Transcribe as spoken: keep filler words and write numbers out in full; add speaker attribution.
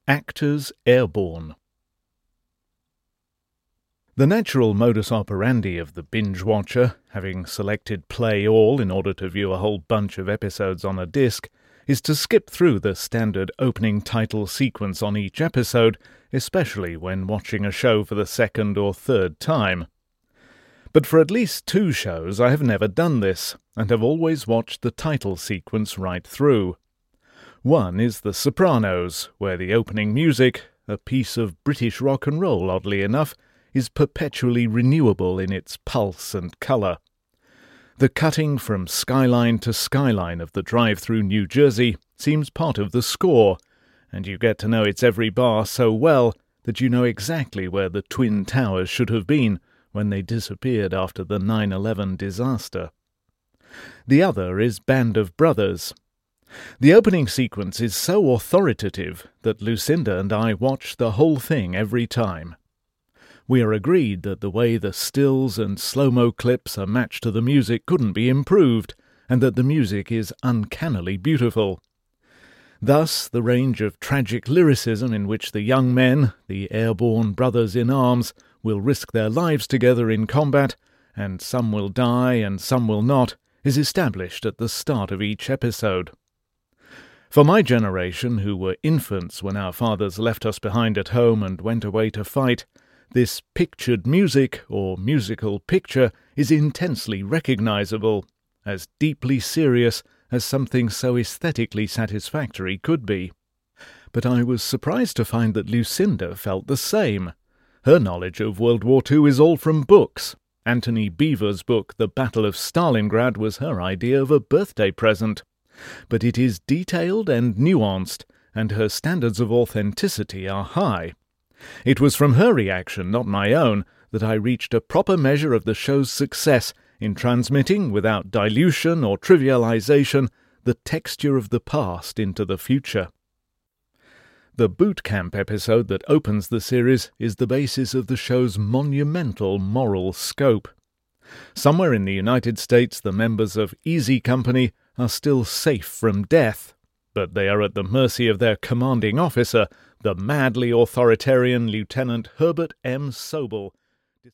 Speaker 1: Actors Airborne. The natural modus operandi of the binge-watcher, having selected play all in order to view a whole bunch of episodes on a disc, is to skip through the standard opening title sequence on each episode, especially when watching a show for the second or third time. But for at least two shows I have never done this, and have always watched the title sequence right through. One is The Sopranos, where the opening music, a piece of British rock and roll oddly enough, is perpetually renewable in its pulse and colour. The cutting from skyline to skyline of the drive through New Jersey seems part of the score, and you get to know its every bar so well that you know exactly where the Twin Towers should have been when they disappeared after the nine eleven disaster. The other is Band of Brothers. The opening sequence is so authoritative that Lucinda and I watch the whole thing every time. We are agreed that the way the stills and slow-mo clips are matched to the music couldn't be improved, and that the music is uncannily beautiful. Thus, the range of tragic lyricism in which the young men, the airborne brothers in arms, will risk their lives together in combat, and some will die and some will not, is established at the start of each episode. For my generation, who were infants when our fathers left us behind at home and went away to fight, this pictured music, or musical picture, is intensely recognizable, as deeply serious as something so aesthetically satisfactory could be. But I was surprised to find that Lucinda felt the same. Her knowledge of World War Two is all from books. Antony Beevor's book, The Battle of Stalingrad, was her idea of a birthday present. But it is detailed and nuanced, and her standards of authenticity are high. It was from her reaction, not my own, that I reached a proper measure of the show's success in transmitting, without dilution or trivialization, the texture of the past into the future. The boot camp episode that opens the series is the basis of the show's monumental moral scope. Somewhere in the United States, the members of Easy Company are still safe from death, but they are at the mercy of their commanding officer, the madly authoritarian Lieutenant Herbert M. Sobel,